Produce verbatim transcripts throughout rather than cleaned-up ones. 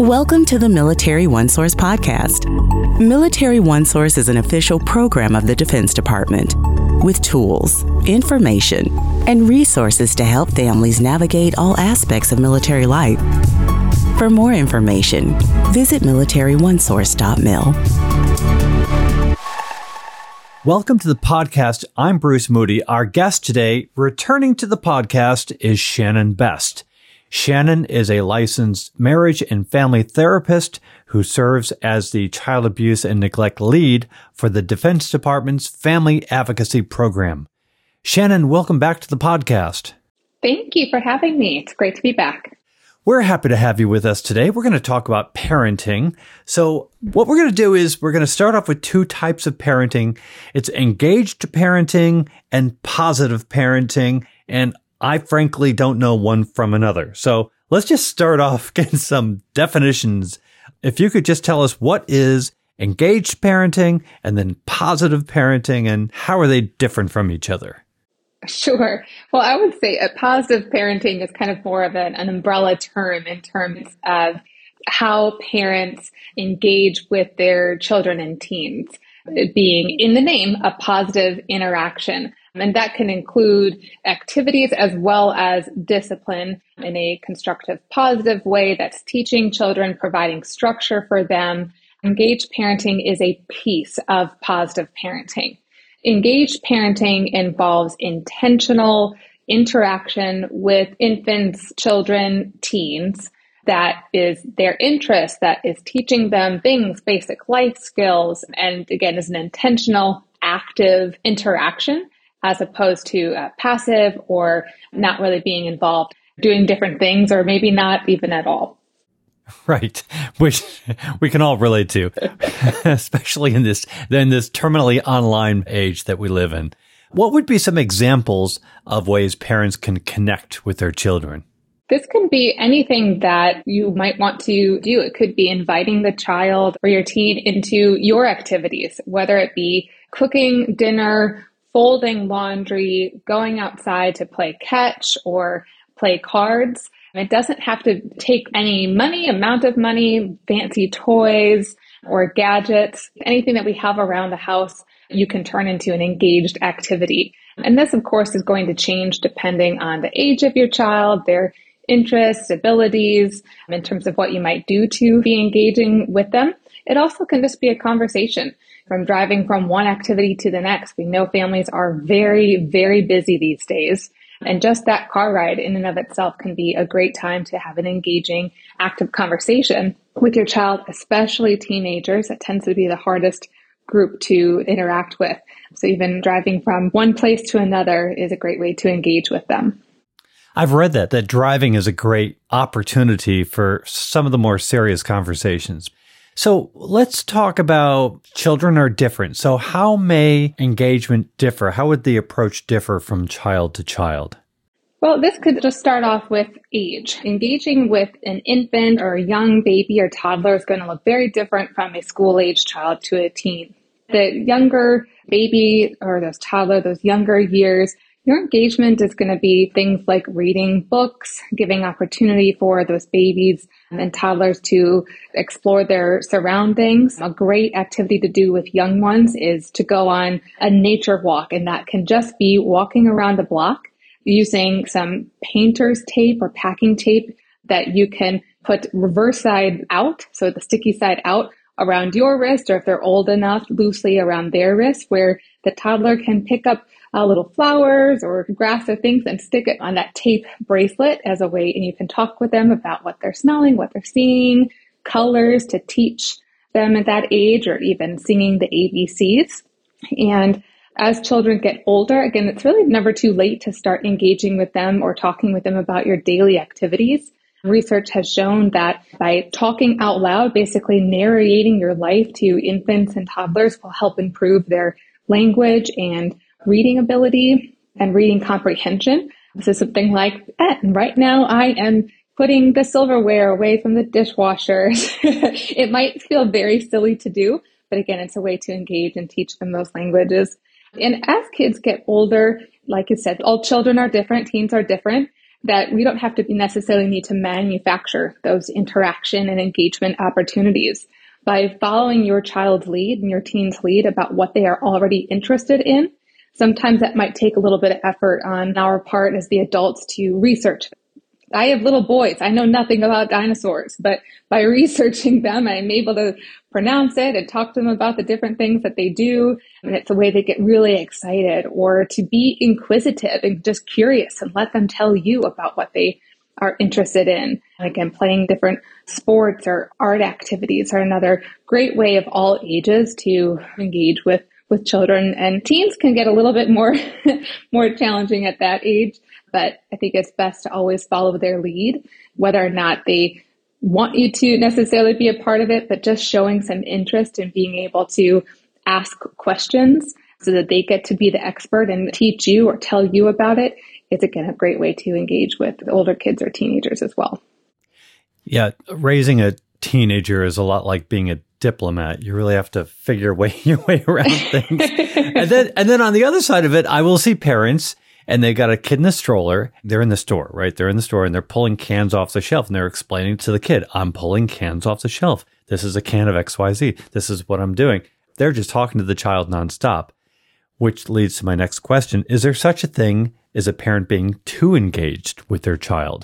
Welcome to the Military OneSource podcast. Military OneSource is an official program of the Defense Department with tools, information, and resources to help families navigate all aspects of military life. For more information, visit military one source dot mil. Welcome to the podcast. I'm Bruce Moody. Our guest today, returning to the podcast, is Shannon Best. Shannon is a licensed marriage and family therapist who serves as the child abuse and neglect lead for the Defense Department's Family Advocacy Program. Shannon, welcome back to the podcast. Thank you for having me. It's great to be back. We're happy to have you with us today. We're going to talk about parenting. So what we're going to do is we're going to start off with two types of parenting. It's engaged parenting and positive parenting. And I frankly don't know one from another. So let's just start off getting some definitions. If you could just tell us what is engaged parenting and then positive parenting and how are they different from each other? Sure. Well, I would say a positive parenting is kind of more of an, an umbrella term in terms of how parents engage with their children and teens, it being in the name a positive interaction. And that can include activities as well as discipline in a constructive, positive way that's teaching children, providing structure for them. Engaged parenting is a piece of positive parenting. Engaged parenting involves intentional interaction with infants, children, teens. That is their interest, that is teaching them things, basic life skills, and again, is an intentional, active interaction, as opposed to uh, passive or not really being involved, doing different things, or maybe not even at all. Right, which we can all relate to, especially in this in this terminally online age that we live in. What would be some examples of ways parents can connect with their children? This can be anything that you might want to do. It could be inviting the child or your teen into your activities, whether it be cooking dinner, folding laundry, going outside to play catch or play cards. It doesn't have to take any money, amount of money, fancy toys or gadgets. Anything that we have around the house, you can turn into an engaged activity. And this, of course, is going to change depending on the age of your child, their interests, abilities, in terms of what you might do to be engaging with them. It also can just be a conversation. From driving from one activity to the next. We know families are very, very busy these days. And just that car ride in and of itself can be a great time to have an engaging, active conversation with your child, especially teenagers. That tends to be the hardest group to interact with. So even driving from one place to another is a great way to engage with them. I've read that, that driving is a great opportunity for some of the more serious conversations. So let's talk about children are different. So how may engagement differ? How would the approach differ from child to child? Well, this could just start off with age. Engaging with an infant or a young baby or toddler is going to look very different from a school-age child to a teen. The younger baby or those toddler, those younger years, your engagement is going to be things like reading books, giving opportunity for those babies and toddlers to explore their surroundings. A great activity to do with young ones is to go on a nature walk, and that can just be walking around the block using some painter's tape or packing tape that you can put reverse side out, so the sticky side out around your wrist, or if they're old enough, loosely around their wrist, where the toddler can pick up Uh, little flowers or grass or things and stick it on that tape bracelet as a way, and you can talk with them about what they're smelling, what they're seeing, colors to teach them at that age, or even singing the A B Cs. And as children get older, again, it's really never too late to start engaging with them or talking with them about your daily activities. Research has shown that by talking out loud, basically narrating your life to infants and toddlers, will help improve their language and reading ability and reading comprehension. This is something like, eh, right now I am putting the silverware away from the dishwasher. It might feel very silly to do, but again, it's a way to engage and teach them those languages. And as kids get older, like you said, all children are different, teens are different. that we don't have to necessarily need to manufacture those interaction and engagement opportunities. By following your child's lead and your teen's lead about what they are already interested in, sometimes that might take a little bit of effort on our part as the adults to research. I have little boys. I know nothing about dinosaurs, but by researching them, I'm able to pronounce it and talk to them about the different things that they do. And it's a way they get really excited, or to be inquisitive and just curious and let them tell you about what they are interested in. And again, playing different sports or art activities are another great way of all ages to engage with, with children. And teens can get a little bit more, more challenging at that age. But I think it's best to always follow their lead, whether or not they want you to necessarily be a part of it, but just showing some interest in being able to ask questions so that they get to be the expert and teach you or tell you about it is, again, a great way to engage with older kids or teenagers as well. Yeah, raising a teenager is a lot like being a diplomat. You really have to figure way, your way around things. and then, and then on the other side of it, I will see parents and they got a kid in a stroller. They're in the store, right? They're in the store and they're pulling cans off the shelf and they're explaining to the kid, I'm pulling cans off the shelf. This is a can of X Y Z. This is what I'm doing. They're just talking to the child nonstop, which leads to my next question. Is there such a thing as a parent being too engaged with their child?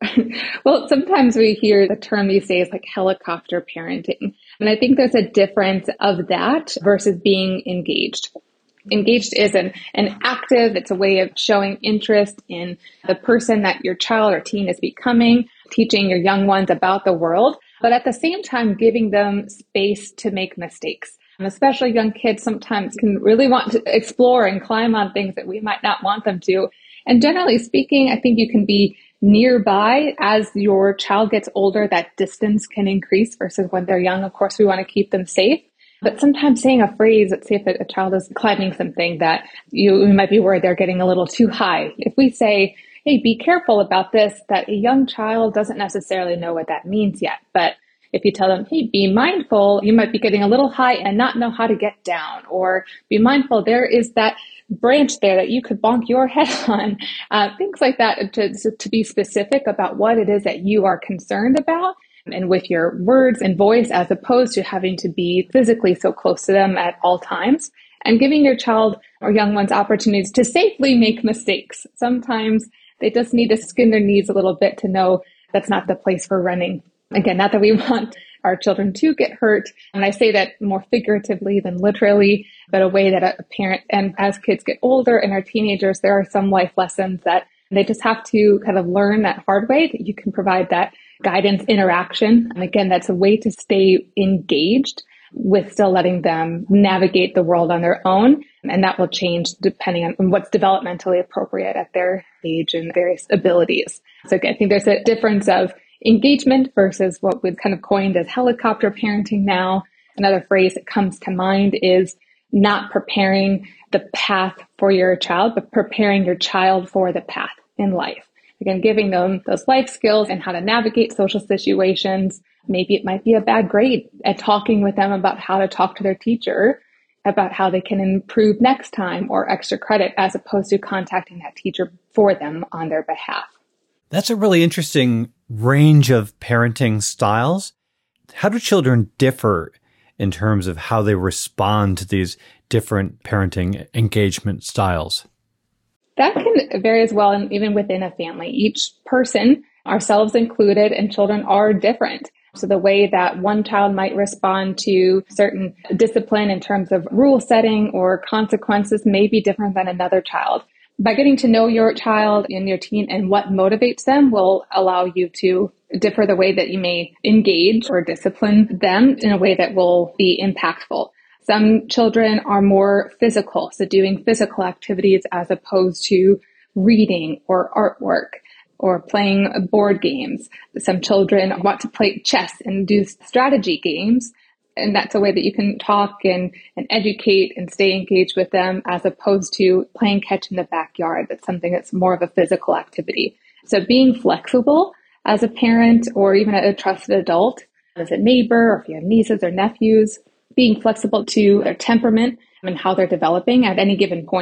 Well, sometimes we hear the term these days like helicopter parenting. And I think there's a difference of that versus being engaged. Engaged is an, an active, it's a way of showing interest in the person that your child or teen is becoming, teaching your young ones about the world, but at the same time, giving them space to make mistakes. And especially young kids sometimes can really want to explore and climb on things that we might not want them to. And generally speaking, I think you can be nearby. As your child gets older, that distance can increase versus when they're young. Of course, we want to keep them safe. But sometimes saying a phrase, let's say if a child is climbing something that you, you might be worried they're getting a little too high. If we say, hey, be careful about this, that a young child doesn't necessarily know what that means yet. But if you tell them, hey, be mindful, you might be getting a little high and not know how to get down. Or be mindful, there is that branch there that you could bonk your head on. Uh, things like that, to, to be specific about what it is that you are concerned about. And with your words and voice, as opposed to having to be physically so close to them at all times, and giving your child or young ones opportunities to safely make mistakes. Sometimes they just need to skin their knees a little bit to know that's not the place for running. Again, not that we want our children to get hurt. And I say that more figuratively than literally, but a way that a parent, and as kids get older and are teenagers, there are some life lessons that they just have to kind of learn that hard way, that you can provide that guidance, interaction. And again, that's a way to stay engaged with still letting them navigate the world on their own. And that will change depending on what's developmentally appropriate at their age and various abilities. So again, I think there's a difference of engagement versus what we've kind of coined as helicopter parenting now. Another phrase that comes to mind is not preparing the path for your child, but preparing your child for the path in life. Again, giving them those life skills and how to navigate social situations. Maybe it might be a bad grade, and talking with them about how to talk to their teacher about how they can improve next time or extra credit, as opposed to contacting that teacher for them on their behalf. That's a really interesting range of parenting styles. How do children differ in terms of how they respond to these different parenting engagement styles? That can vary as well, and even within a family. Each person, ourselves included, and children are different. So the way that one child might respond to certain discipline in terms of rule setting or consequences may be different than another child. By getting to know your child and your teen and what motivates them will allow you to differ the way that you may engage or discipline them in a way that will be impactful. Some children are more physical, so doing physical activities as opposed to reading or artwork or playing board games. Some children want to play chess and do strategy games, and that's a way that you can talk and, and educate and stay engaged with them, as opposed to playing catch in the backyard. That's something that's more of a physical activity. So being flexible as a parent or even a trusted adult, as a neighbor, or if you have nieces or nephews, being flexible to their temperament and how they're developing at any given point.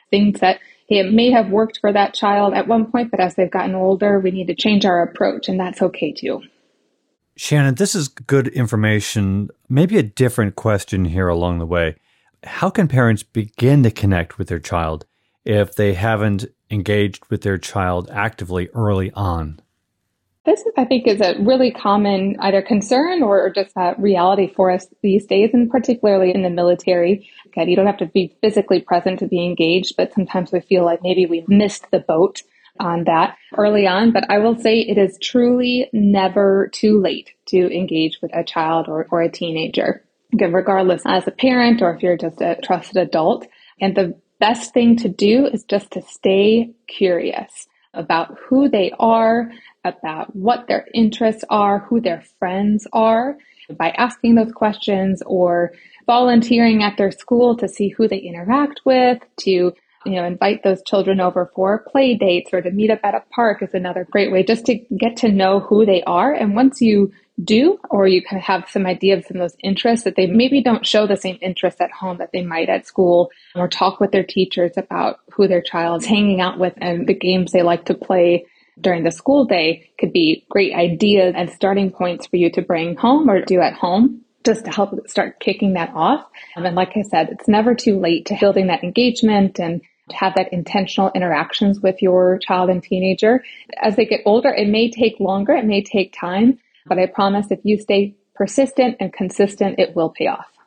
things that it may have worked for that child at one point, but as they've gotten older, we need to change our approach, and that's okay too. Shannon, this is good information. Maybe a different question here along the way. How can parents begin to connect with their child if they haven't engaged with their child actively early on? This, I think, is a really common either concern or just a reality for us these days, and particularly in the military. Again, you don't have to be physically present to be engaged, but sometimes we feel like maybe we missed the boat on that early on. But I will say it is truly never too late to engage with a child or, or a teenager, again, regardless as a parent or if you're just a trusted adult. And the best thing to do is just to stay curious about who they are, about what their interests are, who their friends are, by asking those questions or volunteering at their school to see who they interact with, to you know, invite those children over for play dates or to meet up at a park is another great way just to get to know who they are. And once you do, or you kind of have some ideas and those interests that they maybe don't show the same interest at home that they might at school, or talk with their teachers about who their child's hanging out with and the games they like to play during the school day, could be great ideas and starting points for you to bring home or do at home, just to help start kicking that off. And like I said, it's never too late to building that engagement and to have that intentional interactions with your child and teenager. As they get older, it may take longer, it may take time, but I promise if you stay persistent and consistent, it will pay off.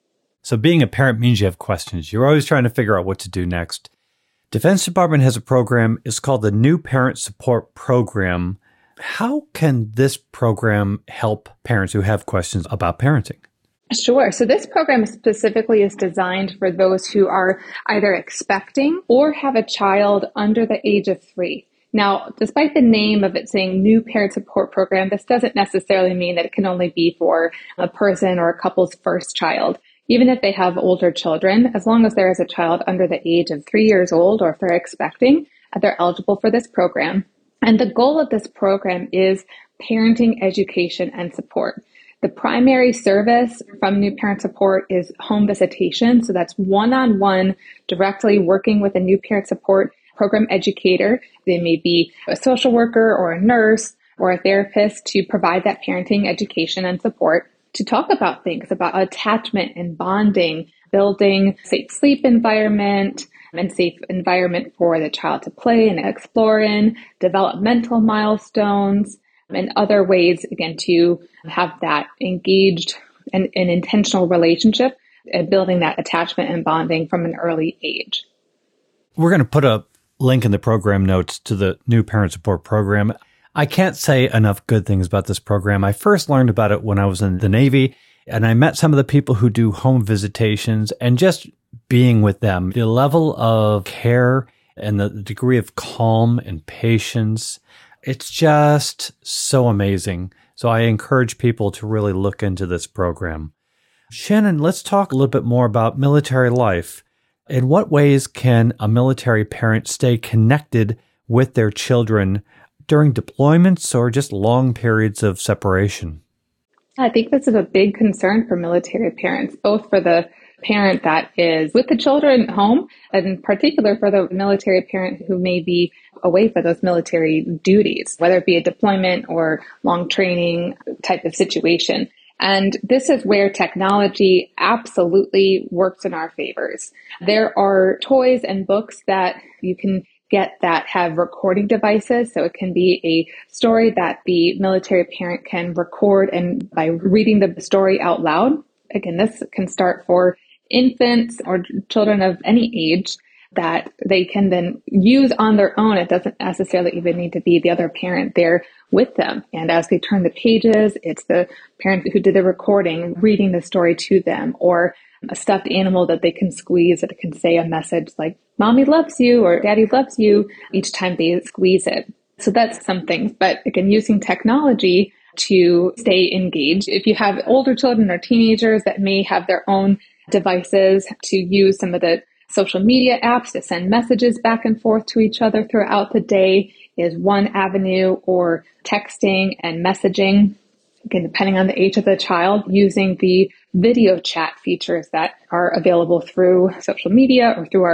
So being a parent means you have questions. You're always trying to figure out what to do next. Defense Department has a program. It's called the New Parent Support Program. How can this program help parents who have questions about parenting? Sure. So this program specifically is designed for those who are either expecting or have a child under the age of three. Now, despite the name of it saying New Parent Support Program, this doesn't necessarily mean that it can only be for a person or a couple's first child. Even if they have older children, as long as there is a child under the age of three years old, or if they're expecting, they're eligible for this program. And the goal of this program is parenting education and support. The primary service from New Parent Support is home visitation. So that's one-on-one, directly working with a New Parent Support Program educator. They may be a social worker or a nurse or a therapist to provide that parenting education and support, to talk about things about attachment and bonding, building safe sleep environment and safe environment for the child to play and explore in, developmental milestones, and other ways, again, to have that engaged and an intentional relationship and building that attachment and bonding from an early age. We're going to put a link in the program notes to the New Parent Support Program. I can't say enough good things about this program. I first learned about it when I was in the Navy, and I met some of the people who do home visitations, and just being with them, the level of care and the degree of calm and patience, it's just so amazing. So I encourage people to really look into this program. Shannon, let's talk a little bit more about military life. In what ways can a military parent stay connected with their children during deployments or just long periods of separation? I think this is a big concern for military parents, both for the parent that is with the children at home, and in particular for the military parent who may be away for those military duties, whether it be a deployment or long training type of situation. And this is where technology absolutely works in our favors. There are toys and books that you can get that have recording devices. So it can be a story that the military parent can record, and by reading the story out loud. Again, this can start for infants or children of any age that they can then use on their own. It doesn't necessarily even need to be the other parent there with them. And as they turn the pages, it's the parent who did the recording reading the story to them, or a stuffed animal that they can squeeze that can say a message like, "Mommy loves you," or "Daddy loves you," each time they squeeze it. So that's something. But again, using technology to stay engaged. If you have older children or teenagers that may have their own devices, to use some of the social media apps to send messages back and forth to each other throughout the day is one avenue, or texting and messaging. Again, depending on the age of the child, using the video chat features that are available through social media or through our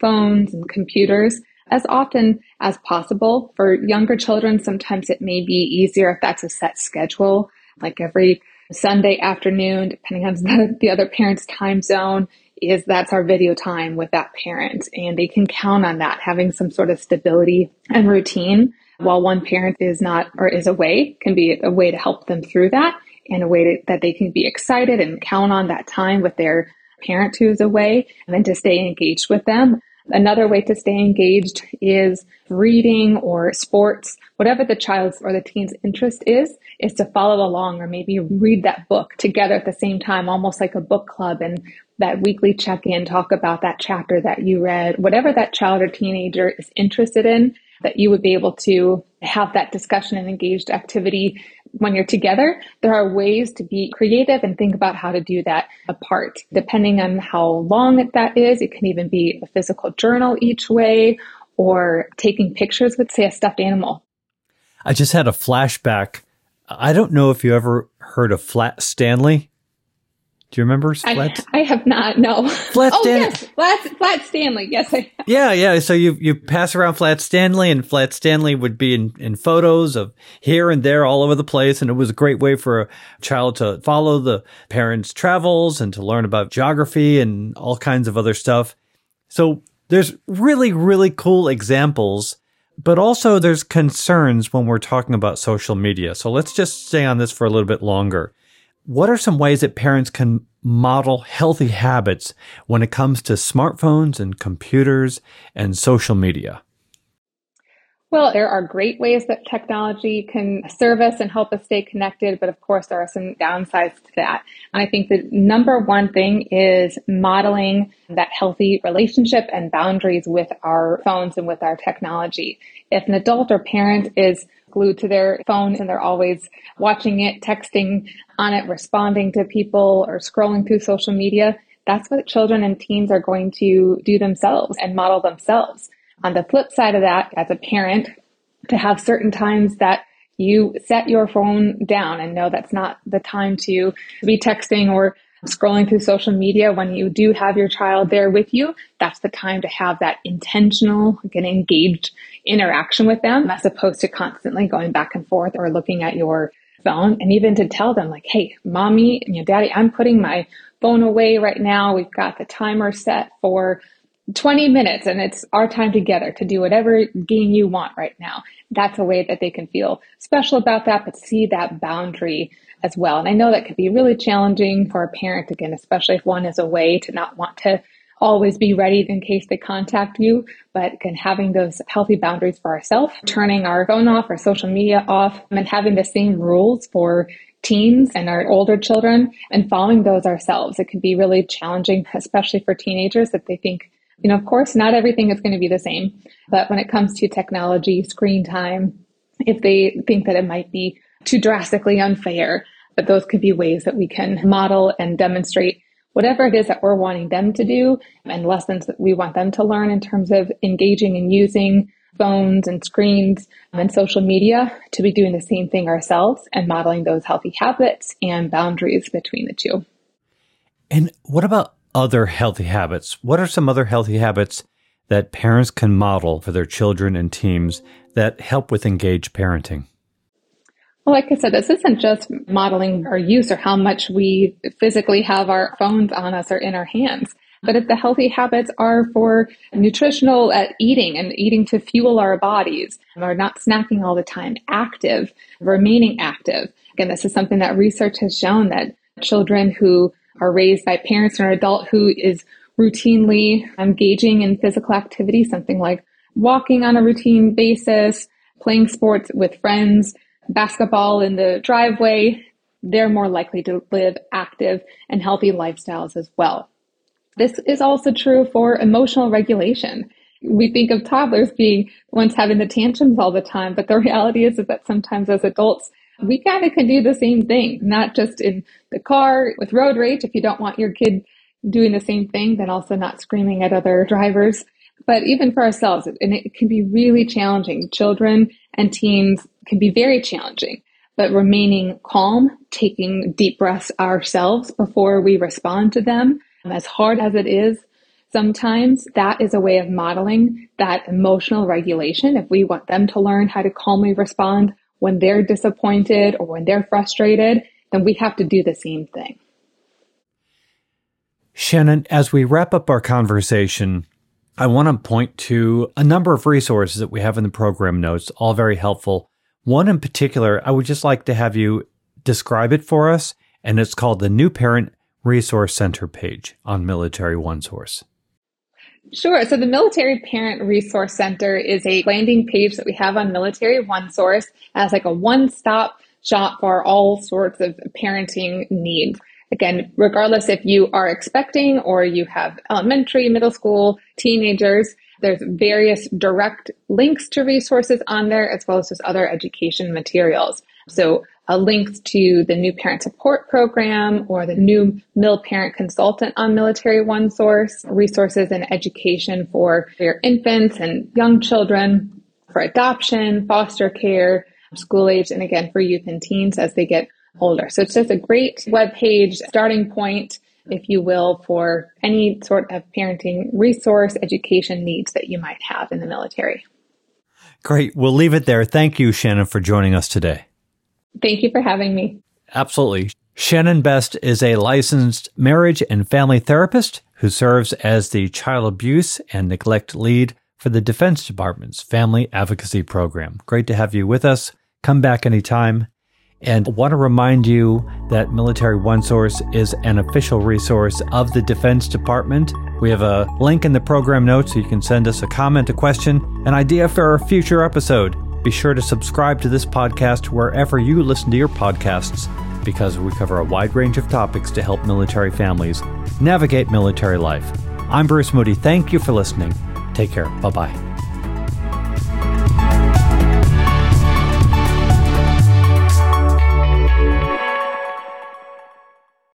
phones and computers as often as possible. For younger children, sometimes it may be easier if that's a set schedule, like every Sunday afternoon, depending on the, the other parent's time zone, is that's our video time with that parent. And they can count on that, having some sort of stability and routine while one parent is not or is away can be a way to help them through that, and a way to, that they can be excited and count on that time with their parent who's away, and then to stay engaged with them. Another way to stay engaged is reading or sports, whatever the child's or the teen's interest is, is to follow along or maybe read that book together at the same time, almost like a book club, and that weekly check-in, talk about that chapter that you read, whatever that child or teenager is interested in, that you would be able to have that discussion and engaged activity when you're together. There are ways to be creative and think about how to do that apart. Depending on how long that is, it can even be a physical journal each way, or taking pictures with, say, a stuffed animal. I just had a flashback. I don't know if you ever heard of Flat Stanley. Do you remember Flat? I, I have not, no. Flat oh, Stanley. yes, Flat, Flat Stanley. Yes, I have. Yeah, yeah. So you you pass around Flat Stanley, and Flat Stanley would be in, in photos of here and there all over the place. And it was a great way for a child to follow the parents' travels and to learn about geography and all kinds of other stuff. So there's really, really cool examples, but also there's concerns when we're talking about social media. So let's just stay on this for a little bit longer. What are some ways that parents can model healthy habits when it comes to smartphones and computers and social media? Well, there are great ways that technology can serve us and help us stay connected, but of course there are some downsides to that. And I think the number one thing is modeling that healthy relationship and boundaries with our phones and with our technology. If an adult or parent is glued to their phone and they're always watching it, texting on it, responding to people, or scrolling through social media, that's what children and teens are going to do themselves and model themselves. On the flip side of that, as a parent, to have certain times that you set your phone down and know that's not the time to be texting or scrolling through social media. When you do have your child there with you, that's the time to have that intentional and engaged interaction with them, as opposed to constantly going back and forth or looking at your phone. And even to tell them, like, hey, mommy and your daddy, I'm putting my phone away right now. We've got the timer set for twenty minutes, and it's our time together to do whatever game you want right now. That's a way that they can feel special about that, but see that boundary as well. And I know that could be really challenging for a parent, again, especially if one is away, to not want to always be ready in case they contact you, but again, having those healthy boundaries for ourselves, turning our phone off, our social media off, and having the same rules for teens and our older children, and following those ourselves. It can be really challenging, especially for teenagers, that they think, you know, of course, not everything is going to be the same, but when it comes to technology, screen time, if they think that it might be too drastically unfair, but those could be ways that we can model and demonstrate whatever it is that we're wanting them to do, and lessons that we want them to learn in terms of engaging and using phones and screens and social media, to be doing the same thing ourselves and modeling those healthy habits and boundaries between the two. And what about other healthy habits? What are some other healthy habits that parents can model for their children and teams that help with engaged parenting? Well, like I said, this isn't just modeling our use or how much we physically have our phones on us or in our hands, but if the healthy habits are for nutritional uh, eating and eating to fuel our bodies, or not snacking all the time, active, remaining active. Again, this is something that research has shown, that children who are raised by parents or an adult who is routinely engaging in physical activity, something like walking on a routine basis, playing sports with friends, basketball in the driveway, they're more likely to live active and healthy lifestyles as well. This is also true for emotional regulation. We think of toddlers being the ones having the tantrums all the time, but the reality is, is that sometimes as adults, we kind of can do the same thing, not just in the car with road rage. If you don't want your kid doing the same thing, then also not screaming at other drivers. But even for ourselves, and it can be really challenging. Children and teens can be very challenging, but remaining calm, taking deep breaths ourselves before we respond to them, as hard as it is, sometimes that is a way of modeling that emotional regulation. If we want them to learn how to calmly respond when they're disappointed or when they're frustrated, then we have to do the same thing. Shannon, as we wrap up our conversation, I want to point to a number of resources that we have in the program notes, all very helpful. One in particular, I would just like to have you describe it for us, and it's called the New Parent Resource Center page on Military OneSource. Sure. So the Military Parent Resource Center is a landing page that we have on Military OneSource as like a one-stop shop for all sorts of parenting needs. Again, regardless if you are expecting or you have elementary, middle school, teenagers, there's various direct links to resources on there, as well as just other education materials. So a link to the New Parent Support Program or the new Mil Parent Consultant on Military OneSource, resources and education for your infants and young children, for adoption, foster care, school age, and again, for youth and teens as they get older. So it's just a great webpage starting point, if you will, for any sort of parenting resource, education needs that you might have in the military. Great. We'll leave it there. Thank you, Shannon, for joining us today. Thank you for having me. Absolutely. Shannon Best is a licensed marriage and family therapist who serves as the child abuse and neglect lead for the Defense Department's Family Advocacy Program. Great to have you with us. Come back anytime. And I want to remind you that Military OneSource is an official resource of the Defense Department. We have a link in the program notes so you can send us a comment, a question, an idea for a future episode. Be sure to subscribe to this podcast wherever you listen to your podcasts, because we cover a wide range of topics to help military families navigate military life. I'm Bruce Moody. Thank you for listening. Take care. Bye-bye.